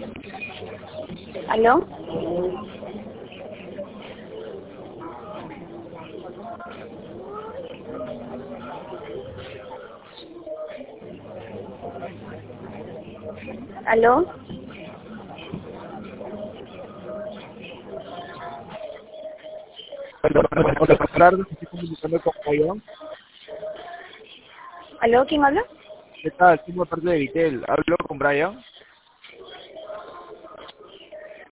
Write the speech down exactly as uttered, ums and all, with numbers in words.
¿Aló? ¿Aló? Hola, buenas tardes, estoy comunicando con Brian. ¿Aló? ¿Quién habla? ¿Qué tal? Soy por parte de Vitel. Hablo con Brian.